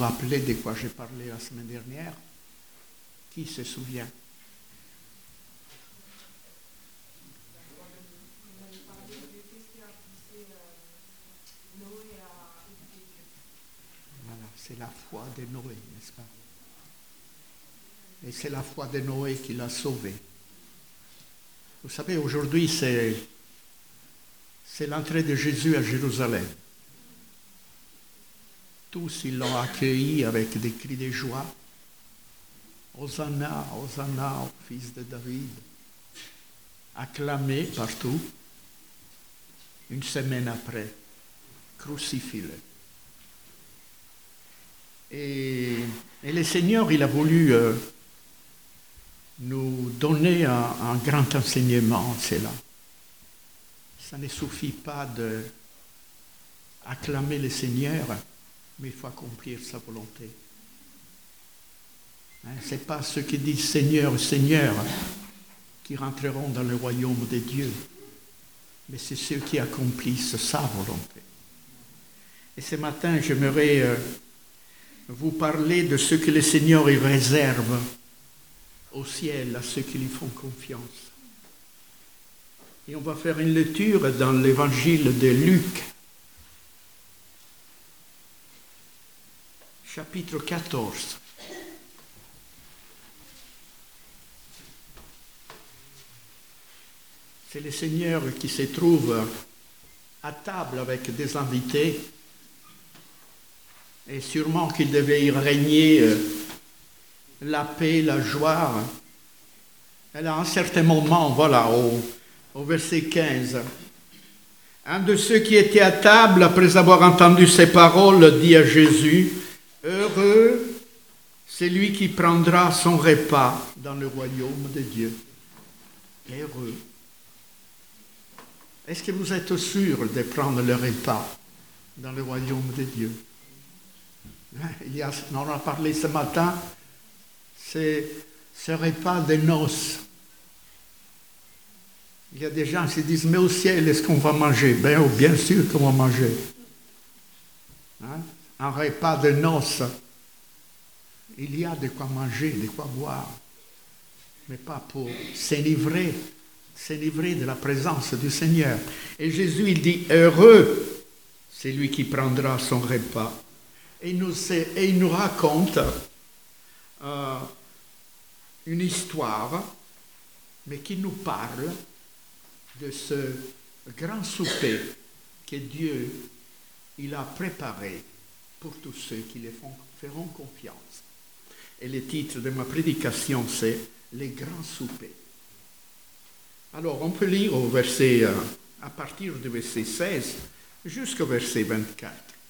rappelez de quoi j'ai parlé la semaine dernière? Qui se souvient? Voilà, c'est la foi de Noé, n'est-ce pas? Et c'est la foi de Noé qui l'a sauvé. Vous savez, aujourd'hui, c'est l'entrée de Jésus à Jérusalem. Tous, ils l'ont accueilli avec des cris de joie. Hosanna, Hosanna au fils de David. Acclamé partout. Une semaine après, crucifié. Et le Seigneur, il a voulu nous donner un grand enseignement, c'est là. Ça ne suffit pas d'acclamer le Seigneur, mais il faut accomplir sa volonté. Ce n'est pas ceux qui disent Seigneur, Seigneur qui rentreront dans le royaume de Dieu, mais c'est ceux qui accomplissent sa volonté. Et ce matin, j'aimerais vous parler de ce que le Seigneur il réserve au ciel à ceux qui lui font confiance. Et on va faire une lecture dans l'évangile de Luc, chapitre 14. C'est le Seigneur qui se trouve à table avec des invités. Et sûrement qu'il devait y régner la paix, la joie. Et à un certain moment, voilà, au verset 15, un de ceux qui étaient à table, après avoir entendu ces paroles, dit à Jésus, « Heureux, c'est lui qui prendra son repas dans le royaume de Dieu. » Heureux. Est-ce que vous êtes sûr de prendre le repas dans le royaume de Dieu? On en a parlé ce matin, c'est ce repas de noces. Il y a des gens qui se disent, mais au ciel, est-ce qu'on va manger? Bien sûr qu'on va manger. Un repas de noces, il y a de quoi manger, de quoi boire, mais pas pour s'enivrer de la présence du Seigneur. Et Jésus, il dit, heureux, c'est lui qui prendra son repas. Et il nous raconte une histoire, mais qui nous parle de ce grand souper que Dieu il a préparé pour tous ceux qui les feront confiance. Et le titre de ma prédication, c'est « Les grands soupers ». Alors, on peut lire à partir du verset 16 jusqu'au verset 24.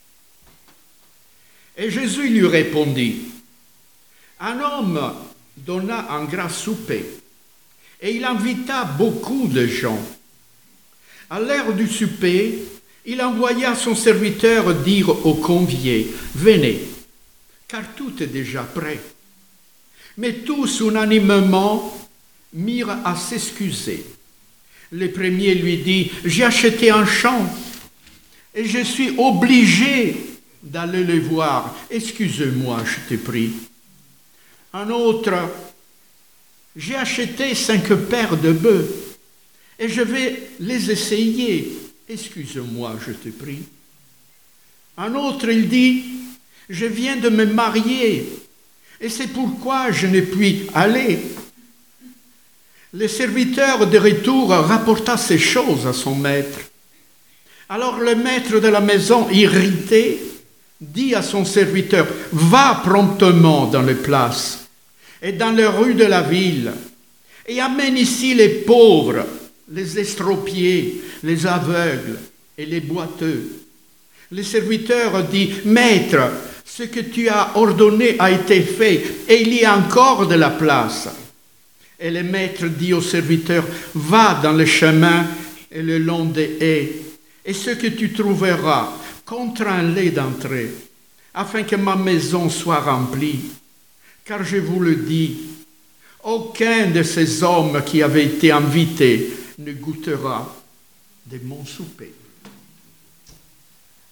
Et Jésus lui répondit, « Un homme donna un grand souper, et il invita beaucoup de gens. À l'heure du souper, il envoya son serviteur dire aux conviés, « Venez, car tout est déjà prêt. » Mais tous unanimement mirent à s'excuser. Le premier lui dit, « J'ai acheté un champ, et je suis obligé d'aller le voir. Excuse-moi, je te prie. » Un autre, « J'ai acheté 5 paires de bœufs, et je vais les essayer. Excuse-moi, je te prie. » Un autre, il dit, « Je viens de me marier, et c'est pourquoi je ne puis aller. » Le serviteur de retour rapporta ces choses à son maître. Alors le maître de la maison, irrité, dit à son serviteur, « Va promptement dans les places et dans les rues de la ville, et amène ici les pauvres, les estropiés, les aveugles et les boiteux. » Le serviteur dit, « Maître, ce que tu as ordonné a été fait, et il y a encore de la place. » Et le maître dit au serviteur, « Va dans le chemin et le long des haies, et ce que tu trouveras, contrains-les d'entrer, afin que ma maison soit remplie. Car je vous le dis, aucun de ces hommes qui avaient été invités ne goûtera de mon souper. »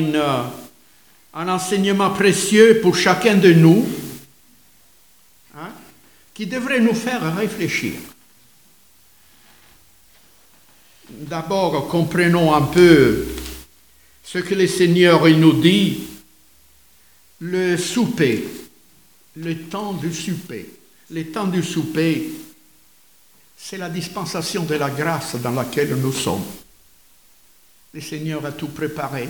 Voilà un enseignement précieux pour chacun de nous, hein, qui devrait nous faire réfléchir. D'abord, comprenons un peu ce que le Seigneur il nous dit, le souper, le temps du souper. Le temps du souper, c'est la dispensation de la grâce dans laquelle nous sommes. Le Seigneur a tout préparé.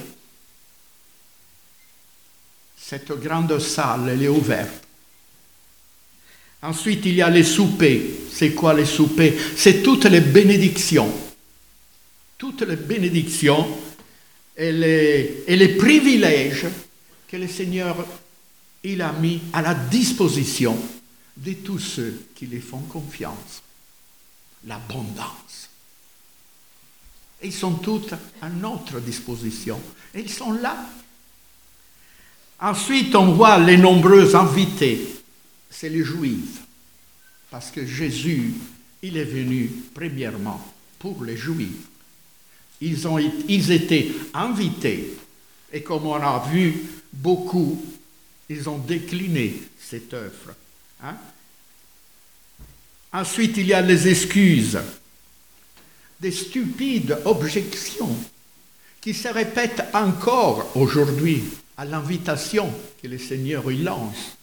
Cette grande salle, elle est ouverte. Ensuite, il y a les soupers. C'est quoi les soupers? C'est toutes les bénédictions. Toutes les bénédictions et les privilèges que le Seigneur il a mis à la disposition de tous ceux qui lui font confiance. L'abondance. Ils sont tous à notre disposition. Et ils sont là. Ensuite, on voit les nombreux invités. C'est les Juifs. Parce que Jésus, il est venu premièrement pour les Juifs. Ils étaient invités. Et comme on a vu, beaucoup, ils ont décliné cette œuvre. Hein? Ensuite, il y a les excuses. Des stupides objections qui se répètent encore aujourd'hui à l'invitation que le Seigneur y lance.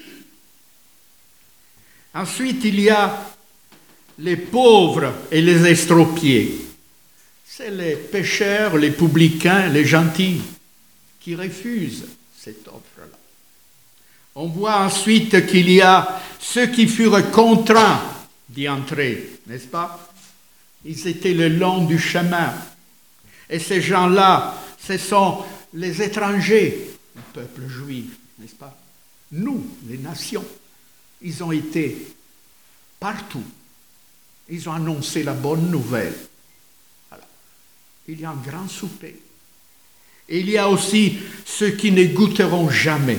Ensuite, il y a les pauvres et les estropiés. C'est les pécheurs, les publicains, les gentils qui refusent cette offre-là. On voit ensuite qu'il y a ceux qui furent contraints d'y entrer, n'est-ce pas? Ils étaient le long du chemin. Et ces gens-là, ce sont les étrangers du peuple juif, n'est-ce pas? Nous, les nations, ils ont été partout. Ils ont annoncé la bonne nouvelle. Voilà. Il y a un grand souper. Et il y a aussi ceux qui ne goûteront jamais.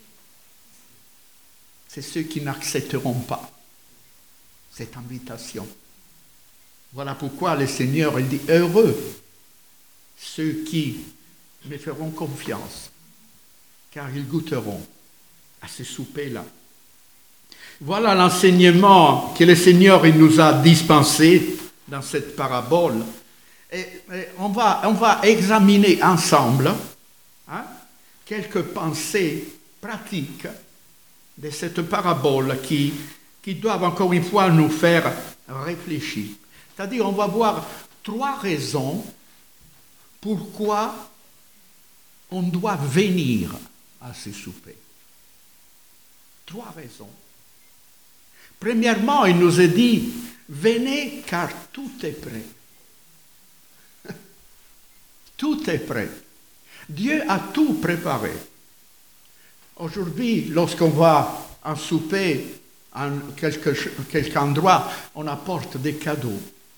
C'est ceux qui n'accepteront pas cette invitation. Voilà pourquoi le Seigneur il dit « Heureux ceux qui me feront confiance, car ils goûteront à ce souper-là. » Voilà l'enseignement que le Seigneur il nous a dispensé dans cette parabole. Et on va examiner ensemble quelques pensées pratiques de cette parabole qui doivent encore une fois nous faire réfléchir. C'est-à-dire, on va voir 3 raisons pourquoi on doit venir à ce souper. 3 raisons. Premièrement, il nous est dit, venez car tout est prêt. Tout est prêt. Dieu a tout préparé. Aujourd'hui, lorsqu'on va en souper à quelque endroit, on apporte des cadeaux.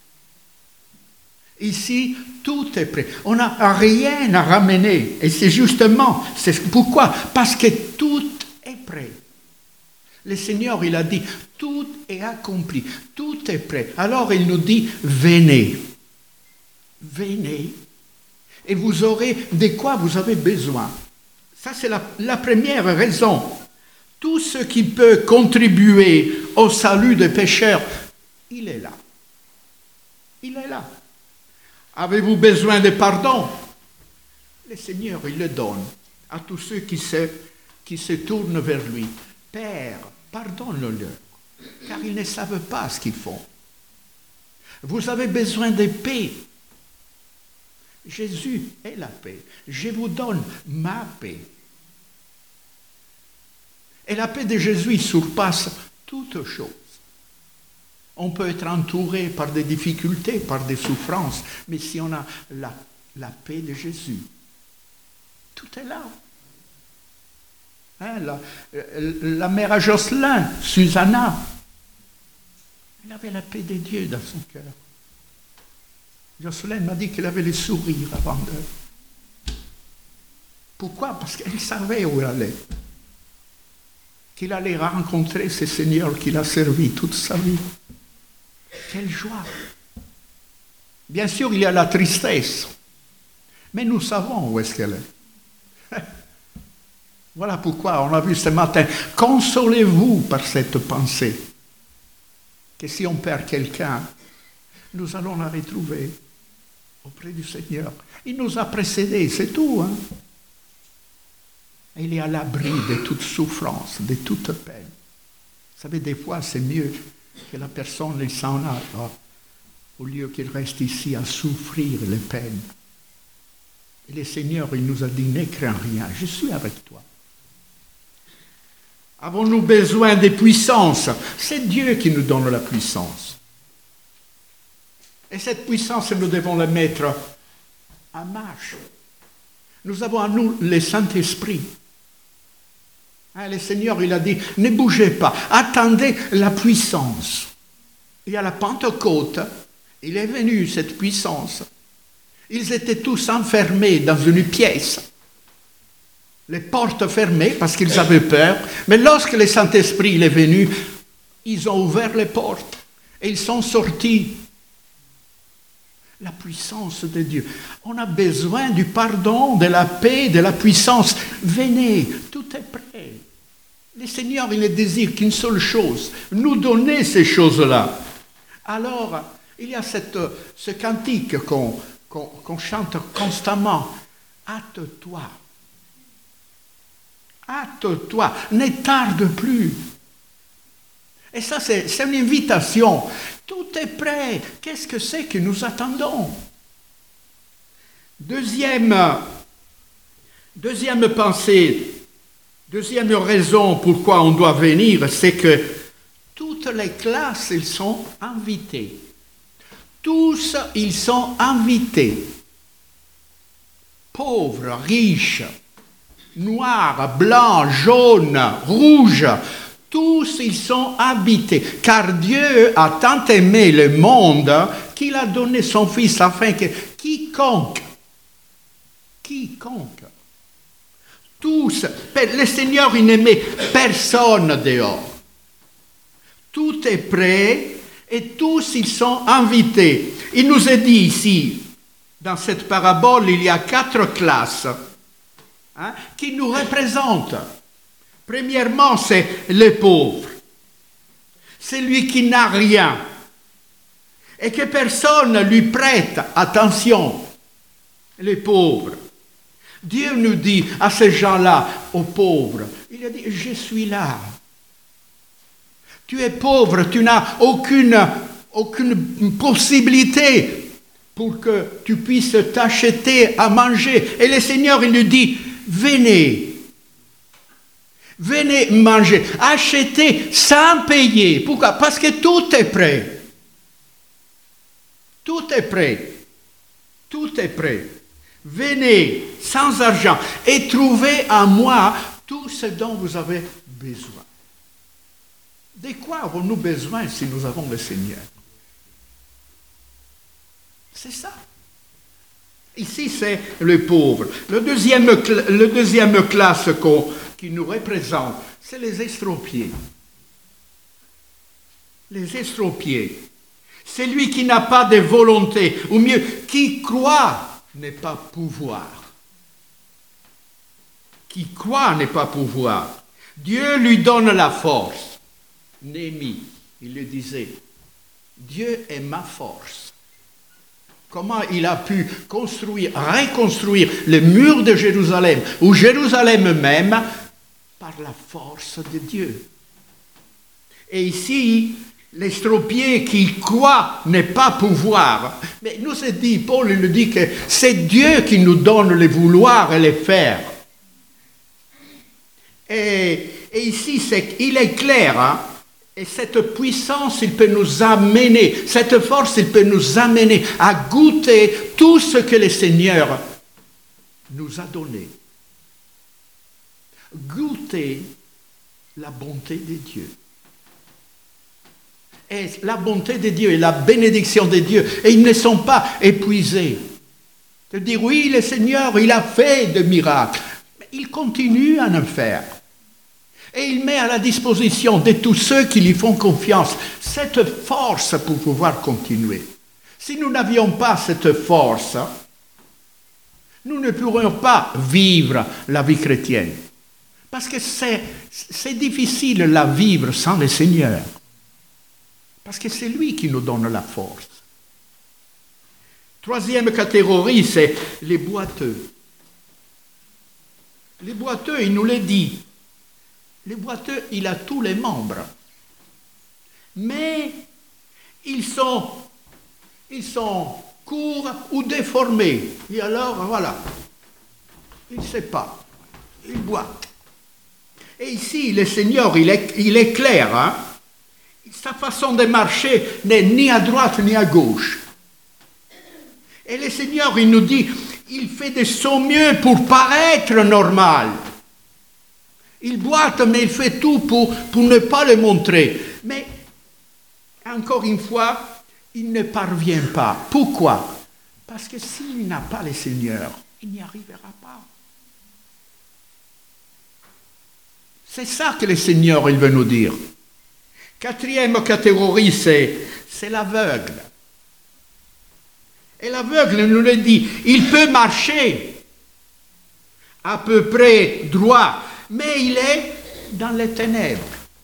Ici, tout est prêt. On n'a rien à ramener. Et c'est justement, c'est pourquoi? Parce que tout est prêt. Le Seigneur, il a dit, tout est accompli, tout est prêt. Alors, il nous dit, venez. Venez. Et vous aurez de quoi vous avez besoin. Ça, c'est la première raison. Tout ce qui peut contribuer au salut des pécheurs, il est là. Il est là. Avez-vous besoin de pardon? Le Seigneur, il le donne à tous ceux qui se tournent vers lui. Père, pardonne-leur, car ils ne savent pas ce qu'ils font. Vous avez besoin de paix. Jésus est la paix. Je vous donne ma paix. Et la paix de Jésus surpasse toute chose. On peut être entouré par des difficultés, par des souffrances, mais si on a la paix de Jésus, tout est là. Hein, la mère à Jocelyn, Susanna, elle avait la paix de Dieu dans son cœur. Jocelyn m'a dit qu'elle avait le sourire avant d'eux. Pourquoi? Parce qu'elle savait où elle allait. Qu'il allait rencontrer ce Seigneur qu'il a servi toute sa vie. Quelle joie! Bien sûr, il y a la tristesse, mais nous savons où est-ce qu'elle est. Voilà pourquoi on a vu ce matin, consolez-vous par cette pensée, que si on perd quelqu'un, nous allons la retrouver auprès du Seigneur. Il nous a précédés, c'est tout. Hein? Il est à l'abri de toute souffrance, de toute peine. Vous savez, des fois, c'est mieux que la personne il s'en aille, au lieu qu'il reste ici à souffrir les peines. Et le Seigneur, il nous a dit, ne crains rien, je suis avec toi. Avons-nous besoin de puissance? C'est Dieu qui nous donne la puissance. Et cette puissance, nous devons la mettre en marche. Nous avons en nous le Saint-Esprit. Hein, le Seigneur, il a dit, ne bougez pas, attendez la puissance. Et à la Pentecôte, il est venu cette puissance. Ils étaient tous enfermés dans une pièce. Les portes fermées parce qu'ils avaient peur. Mais lorsque le Saint-Esprit est venu, ils ont ouvert les portes et ils sont sortis. La puissance de Dieu. On a besoin du pardon, de la paix, de la puissance. Venez, tout est prêt. Le Seigneur, il ne désire qu'une seule chose, nous donner ces choses-là. Alors, il y a ce cantique qu'on chante constamment. Hâte-toi. Hâte-toi, ne tarde plus. Et ça, c'est une invitation. Tout est prêt. Qu'est-ce que c'est que nous attendons? Deuxième pensée, deuxième raison pourquoi on doit venir, c'est que toutes les classes, ils sont invités. Tous, ils sont invités. Pauvres, riches, noirs, blancs, jaunes, rouges, tous ils sont habités, car Dieu a tant aimé le monde qu'il a donné son Fils afin que quiconque, tous, le Seigneur il n'aimait personne dehors. Tout est prêt et tous ils sont invités. Il nous est dit ici, dans cette parabole, il y a 4 classes qui nous représentent. Premièrement, c'est le pauvre, celui qui n'a rien et que personne ne lui prête attention, les pauvres. Dieu nous dit à ces gens-là, aux pauvres, il a dit, je suis là. Tu es pauvre, tu n'as aucune possibilité pour que tu puisses t'acheter à manger. Et le Seigneur, il nous dit, venez manger, achetez sans payer. Pourquoi? Parce que tout est prêt. Tout est prêt. Tout est prêt. Venez sans argent et trouvez en moi tout ce dont vous avez besoin. De quoi avons-nous besoin si nous avons le Seigneur? C'est ça. Ici, c'est le pauvre. Le deuxième classe qui nous représente, c'est les estropiés. Les estropiés. Celui qui n'a pas de volonté, ou mieux, qui croit ne pas pouvoir. Qui croit ne pas pouvoir. Dieu lui donne la force. Néhémie, il le disait, Dieu est ma force. Comment il a pu reconstruire les murs de Jérusalem, ou Jérusalem même, par la force de Dieu. Et ici, l'estropié qui croit ne pas pouvoir. Mais nous c'est dit, Paul nous dit que c'est Dieu qui nous donne le vouloir et le faire. Et ici, il est clair, hein? Et cette puissance, il peut nous amener, cette force, il peut nous amener à goûter tout ce que le Seigneur nous a donné. Goûter la bonté de Dieu. Et la bonté de Dieu et la bénédiction de Dieu, et ils ne sont pas épuisés. De dire, oui, le Seigneur, il a fait des miracles. Mais il continue à en faire. Et il met à la disposition de tous ceux qui lui font confiance cette force pour pouvoir continuer. Si nous n'avions pas cette force, nous ne pourrions pas vivre la vie chrétienne. Parce que c'est difficile la vivre sans le Seigneur. Parce que c'est lui qui nous donne la force. Troisième catégorie, c'est les boiteux. Les boiteux, il nous le dit. Les boiteux, il a tous les membres. Mais ils sont courts ou déformés. Et alors, voilà, il ne sait pas. Il boite. Et ici, le Seigneur, il est clair. Hein? Sa façon de marcher n'est ni à droite ni à gauche. Et le Seigneur, il nous dit, il fait de son mieux pour paraître normal. Il boite, mais il fait tout pour ne pas le montrer. Mais, encore une fois, il ne parvient pas. Pourquoi? Parce que s'il n'a pas le Seigneur, il n'y arrivera pas. C'est ça que le Seigneur, il veut nous dire. Quatrième catégorie, c'est l'aveugle. Et l'aveugle nous le dit, il peut marcher à peu près droit, mais il est dans les ténèbres.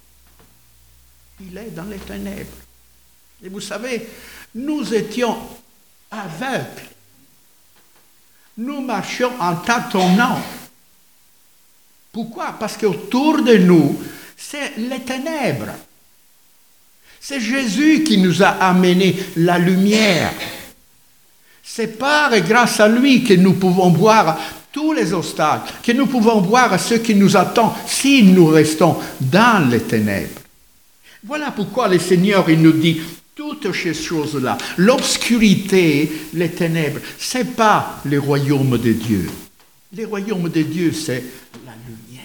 Il est dans les ténèbres. Et vous savez, nous étions aveugles. Nous marchions en tâtonnant. Pourquoi? Parce qu'autour de nous, c'est les ténèbres. C'est Jésus qui nous a amené la lumière. C'est par et grâce à lui que nous pouvons voir tous les obstacles, que nous pouvons voir ce qui nous attend si nous restons dans les ténèbres. Voilà pourquoi le Seigneur, il nous dit toutes ces choses-là. L'obscurité, les ténèbres, ce n'est pas le royaume de Dieu. Le royaume de Dieu, c'est la lumière.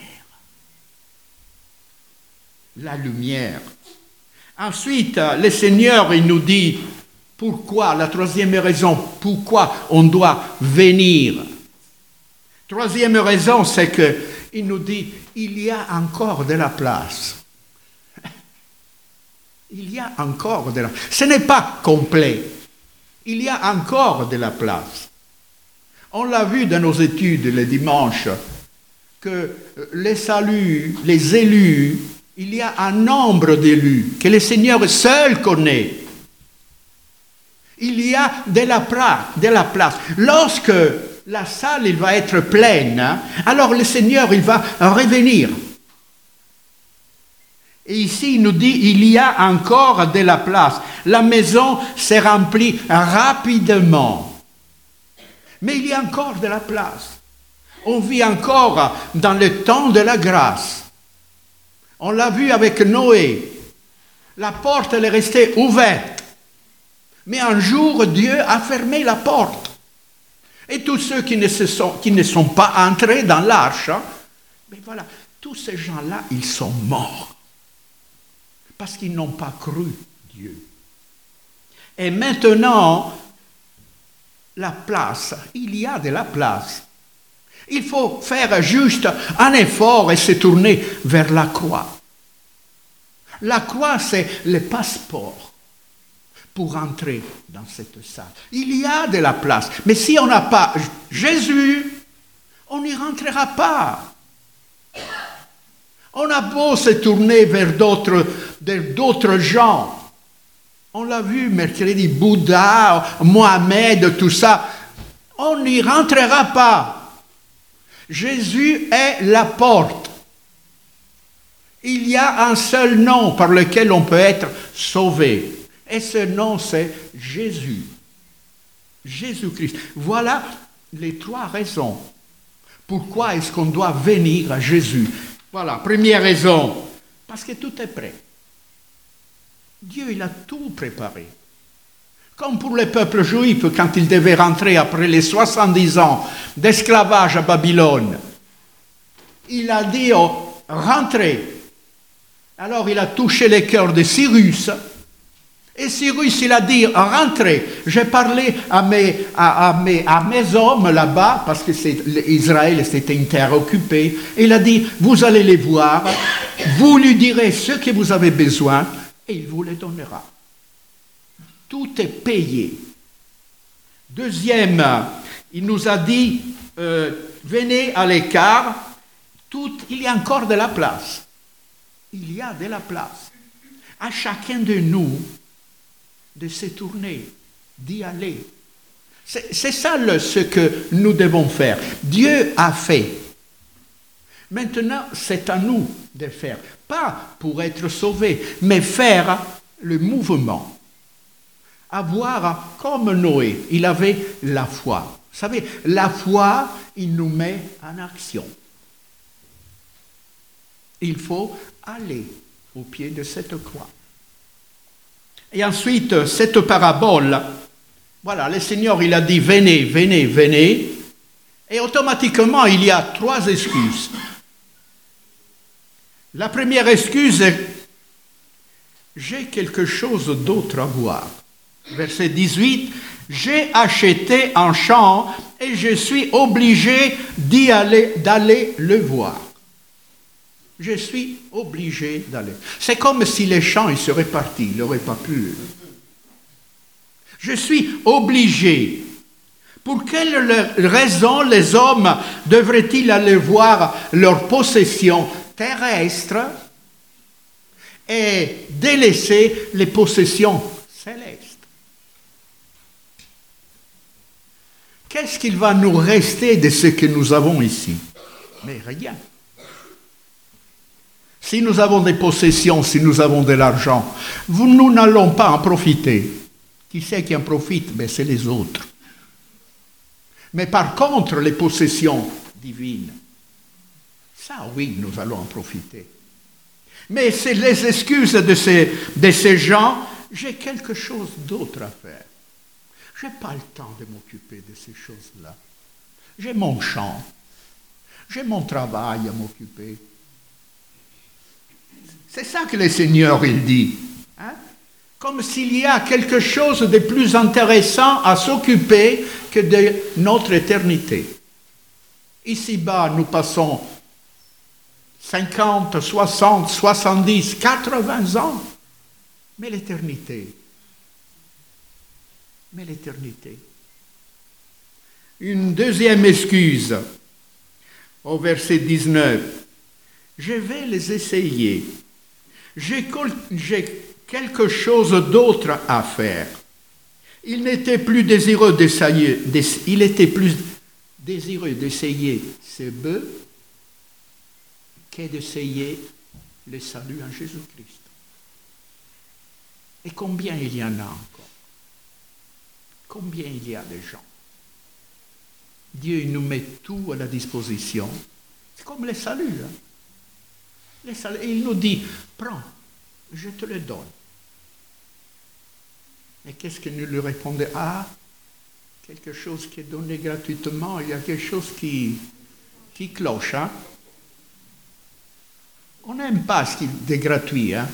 La lumière. Ensuite, le Seigneur, il nous dit pourquoi, la troisième raison, pourquoi on doit venir. Troisième raison, c'est qu'il nous dit, il y a encore de la place. Il y a encore de la place. Ce n'est pas complet. Il y a encore de la place. On l'a vu dans nos études le dimanche, que les saluts, les élus, il y a un nombre d'élus que le Seigneur seul connaît. Il y a de la place. Lorsque la salle il va être pleine, alors le Seigneur il va revenir. Et ici, il nous dit, il y a encore de la place. La maison s'est remplie rapidement. Mais il y a encore de la place. On vit encore dans le temps de la grâce. On l'a vu avec Noé. La porte, elle est restée ouverte. Mais un jour, Dieu a fermé la porte. Et tous ceux qui ne sont pas entrés dans l'arche, mais voilà, tous ces gens-là, ils sont morts. Parce qu'ils n'ont pas cru Dieu. Et maintenant, la place, il y a de la place. Il faut faire juste un effort et se tourner vers la croix. La croix, c'est le passeport pour entrer dans cette salle. Il y a de la place. Mais si on n'a pas Jésus, on n'y rentrera pas. On a beau se tourner vers d'autres gens. On l'a vu mercredi, Bouddha, Mohamed, tout ça. On n'y rentrera pas. Jésus est la porte. Il y a un seul nom par lequel on peut être sauvé. Et ce nom, c'est Jésus. Jésus-Christ. Voilà les trois raisons. Pourquoi est-ce qu'on doit venir à Jésus? Voilà, première raison. Parce que tout est prêt. Dieu, il a tout préparé. Comme pour le peuple juif, quand il devait rentrer après les 70 ans d'esclavage à Babylone, il a dit rentrez. Alors il a touché le cœur de Cyrus. Et Cyrus, il a dit rentrez. J'ai parlé à mes hommes là-bas, parce que Israël c'était une terre occupée. Et il a dit vous allez les voir, vous lui direz ce que vous avez besoin, et il vous les donnera. Tout est payé. Deuxième, il nous a dit, venez à l'écart, il y a encore de la place. Il y a de la place. À chacun de nous de se tourner, d'y aller. C'est ça ce que nous devons faire. Dieu a fait. Maintenant, c'est à nous de faire. Pas pour être sauvés, mais faire le mouvement. Avoir, comme Noé, il avait la foi. Vous savez, la foi, il nous met en action. Il faut aller au pied de cette croix. Et ensuite, cette parabole, voilà, le Seigneur, il a dit, venez, venez, venez. Et automatiquement, il y a 3 excuses. La première excuse est, j'ai quelque chose d'autre à voir. Verset 18, j'ai acheté un champ et je suis obligé d'aller le voir. Je suis obligé d'aller. C'est comme si les champs ils seraient partis, il n'aurait pas pu. Je suis obligé. Pour quelle raison les hommes devraient-ils aller voir leur possession terrestre et délaisser les possessions célestes? Qu'est-ce qu'il va nous rester de ce que nous avons ici? Mais rien. Si nous avons des possessions, si nous avons de l'argent, nous n'allons pas en profiter. Qui c'est qui en profite? Ben, c'est les autres. Mais par contre, les possessions divines, ça oui, nous allons en profiter. Mais c'est les excuses de ces gens, j'ai quelque chose d'autre à faire. Je n'ai pas le temps de m'occuper de ces choses-là. J'ai mon champ, j'ai mon travail à m'occuper. C'est ça que le Seigneur, il dit. Hein? Comme s'il y a quelque chose de plus intéressant à s'occuper que de notre éternité. Ici-bas, nous passons 50, 60, 70, 80 ans. Mais l'éternité. Une deuxième excuse, au verset 19. Je vais les essayer. J'ai quelque chose d'autre à faire. Il était plus désireux d'essayer ce bœuf que d'essayer le salut en Jésus-Christ. Et combien il y en a encore? Combien il y a de gens? Dieu il nous met tout à la disposition. C'est comme le salut. Hein? Il nous dit, prends, je te le donne. Et qu'est-ce que nous lui répondons? Ah, quelque chose qui est donné gratuitement, il y a quelque chose qui cloche. Hein? On n'aime pas ce qui est gratuit. Hein?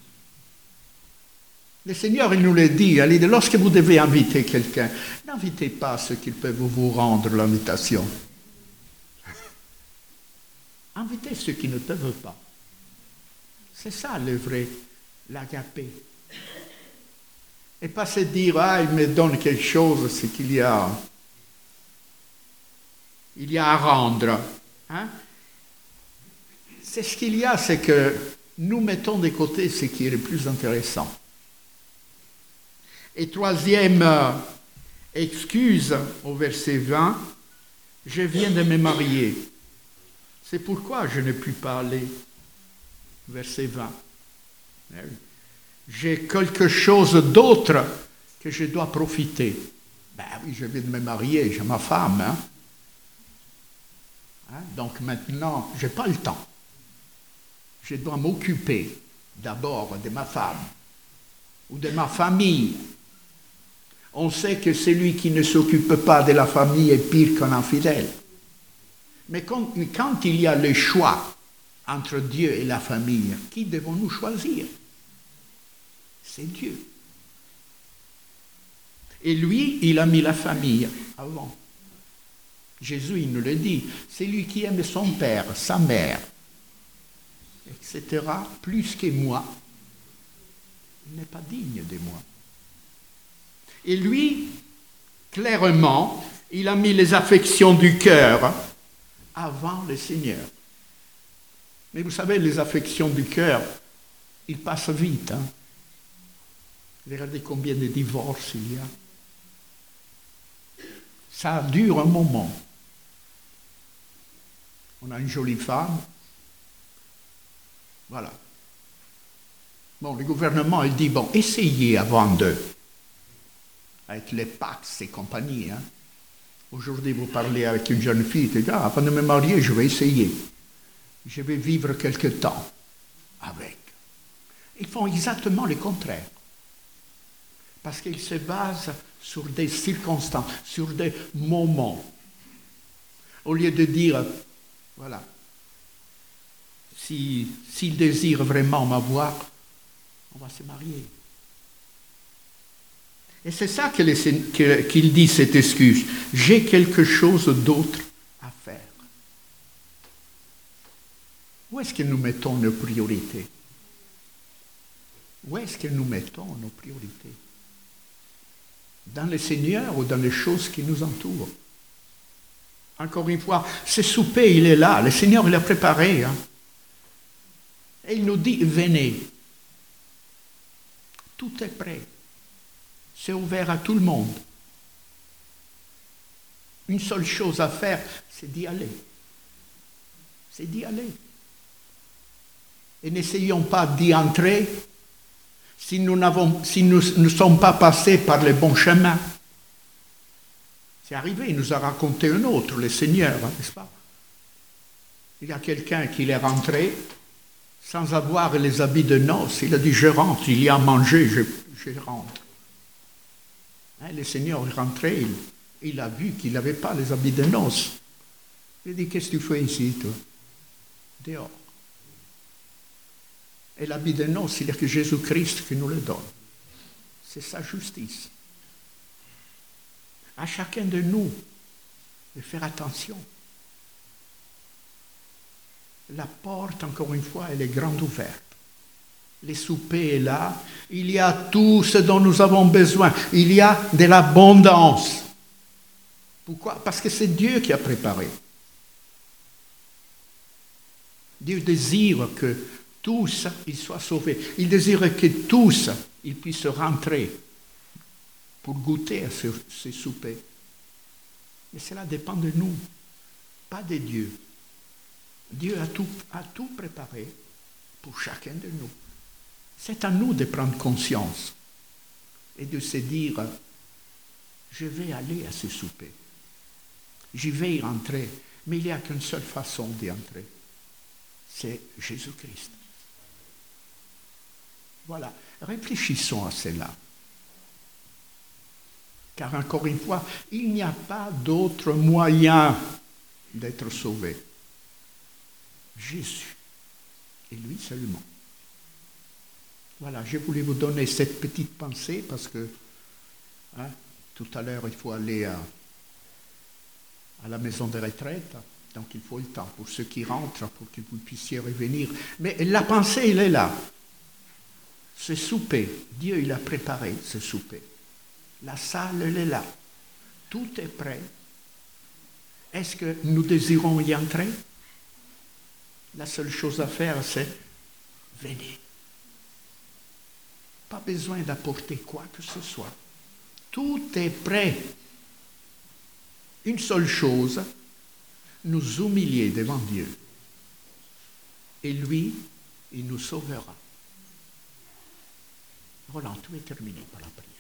Le Seigneur, il nous le dit, il dit, lorsque vous devez inviter quelqu'un, n'invitez pas ceux qui peuvent vous rendre l'invitation. Invitez ceux qui ne peuvent pas. C'est ça le vrai, l'agapé. Et pas se dire, ah, il me donne quelque chose, c'est qu'il y a à rendre. Hein? C'est ce qu'il y a, c'est que nous mettons de côté ce qui est le plus intéressant. Et troisième excuse, au verset 20, je viens de me marier. C'est pourquoi je ne puis pas aller. Verset 20. J'ai quelque chose d'autre que je dois profiter. Ben oui, je viens de me marier, j'ai ma femme. Hein? Donc maintenant, je n'ai pas le temps. Je dois m'occuper d'abord de ma femme ou de ma famille. On sait que celui qui ne s'occupe pas de la famille est pire qu'un infidèle. Mais quand il y a le choix entre Dieu et la famille, qui devons-nous choisir? C'est Dieu. Et lui, il a mis la famille avant. Jésus, il nous le dit, c'est lui qui aime son père, sa mère, etc., plus que moi. Il n'est pas digne de moi. Et lui, clairement, il a mis les affections du cœur avant le Seigneur. Mais vous savez, les affections du cœur, ils passent vite. Hein? Regardez combien de divorces il y a. Ça dure un moment. On a une jolie femme. Voilà. Bon, le gouvernement, il dit, bon, essayez avant avec les Pax et compagnie. Hein. Aujourd'hui, vous parlez avec une jeune fille, tu dis, avant de me marier, je vais essayer. Je vais vivre quelque temps avec. Ils font exactement le contraire. Parce qu'ils se basent sur des circonstances, sur des moments. Au lieu de dire, voilà, s'il désire vraiment m'avoir, on va se marier. Et c'est ça qu'il dit, cette excuse. J'ai quelque chose d'autre à faire. Où est-ce que nous mettons nos priorités? Où est-ce que nous mettons nos priorités? Dans le Seigneur ou dans les choses qui nous entourent? Encore une fois, ce souper, il est là. Le Seigneur, il l'a préparé. Hein? Et il nous dit, venez. Tout est prêt. C'est ouvert à tout le monde. Une seule chose à faire, c'est d'y aller. C'est d'y aller. Et n'essayons pas d'y entrer si nous ne sommes pas passés par les bons chemins. C'est arrivé, il nous a raconté un autre, le Seigneur, n'est-ce pas? Il y a quelqu'un qui est rentré sans avoir les habits de noces. Il a dit, je rentre, il y a à manger, je rentre. Hein, le Seigneur est rentré, il a vu qu'il n'avait pas les habits de noces. Il a dit, qu'est-ce que tu fais ici, toi? Dehors. Et l'habit de noces, il n'y a que Jésus-Christ qui nous le donne. C'est sa justice. À chacun de nous de faire attention. La porte, encore une fois, elle est grande ouverte. Les soupers est là. Il y a tout ce dont nous avons besoin. Il y a de l'abondance. Pourquoi? Parce que c'est Dieu qui a préparé. Dieu désire que tous ils soient sauvés. Il désire que tous ils puissent rentrer pour goûter à ce souper. Mais cela dépend de nous, pas de Dieu. Dieu a tout préparé pour chacun de nous. C'est à nous de prendre conscience et de se dire, je vais aller à ce souper. J'y vais y rentrer, mais il n'y a qu'une seule façon d'y entrer. C'est Jésus-Christ. Voilà, réfléchissons à cela. Car encore une fois, il n'y a pas d'autre moyen d'être sauvé. Jésus, et lui seulement. Voilà, je voulais vous donner cette petite pensée parce que tout à l'heure, il faut aller à la maison de retraite. Donc, il faut le temps pour ceux qui rentrent, pour que vous puissiez revenir. Mais la pensée, elle est là. Ce souper, Dieu, il a préparé ce souper. La salle, elle est là. Tout est prêt. Est-ce que nous désirons y entrer? La seule chose à faire, c'est venez. Pas besoin d'apporter quoi que ce soit. Tout est prêt. Une seule chose, nous humilier devant Dieu. Et lui, il nous sauvera. Voilà, tout est terminé par la prière.